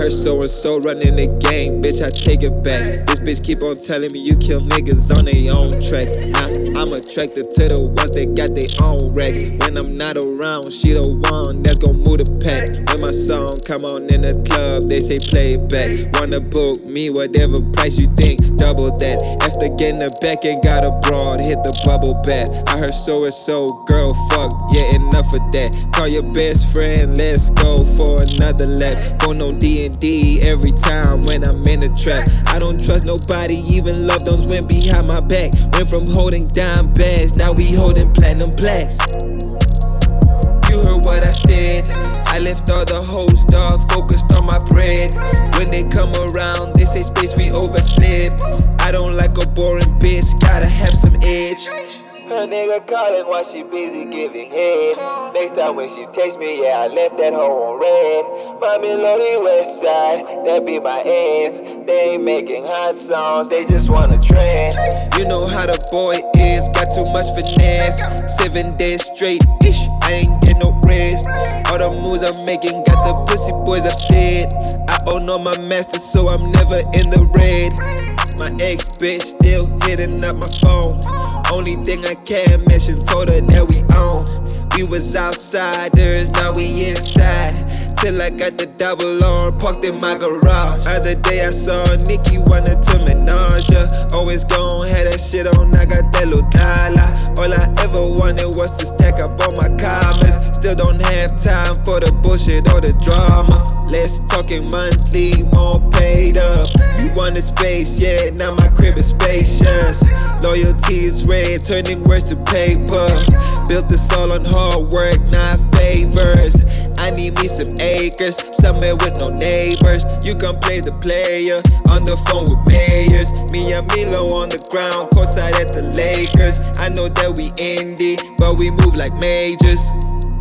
heard so-and-so running the game, bitch, I take it back. This bitch keep on telling me you kill niggas on their own tracks. I'm attracted to the ones that got their own racks. When I'm not around, she the one that's gon' move the pack. When my song come on in the club, they say play it back. Wanna book me, whatever price you think, double that. After getting the back and got abroad, hit the bubble bath. I heard so-and-so, girl, fuck, yeah, enough of that. Call your best friend, let's go for another lap. Phone on D&D every time when I'm in the trap. I don't trust nobody, even love those went behind my back. Went from holding dime bags, now we holding platinum plaques. You heard what I said, I left all the hoes, dog, focused on my bread. When they come around, they say space, we overslip. I don't like a boring bitch, gotta have some edge. Her nigga calling while she busy giving head. Next time when she text me, yeah, I left that hoe on red. Mommy Lodi West Side, that be my ends. They ain't making hot songs, they just wanna trend. You know how the boy is, got too much finesse. 7 days straight, ish, I ain't get no rest. All the moves I'm making got the pussy boys upset. I own all my masters, so I'm never in the red. My ex bitch still hitting up my phone. Only thing I can mention, told her that we own. We was outsiders, now we inside. Till I got the double R parked in my garage. Other day I saw Nicki wanted to menage her. Always gon' have that shit on, I got that little dollar. All I ever wanted was to stack up all my commas. Still don't have time for the bullshit or the drama. Less talking monthly, more paid up. You wanted space, yeah, now my crib is spacious. Loyalty is red, turning words to paper. Built this all on hard work, not favors. I need me some acres, somewhere with no neighbors. You can play the player, on the phone with mayors. Me and Milo on the ground, courtside at the Lakers. I know that we indie, but we move like majors.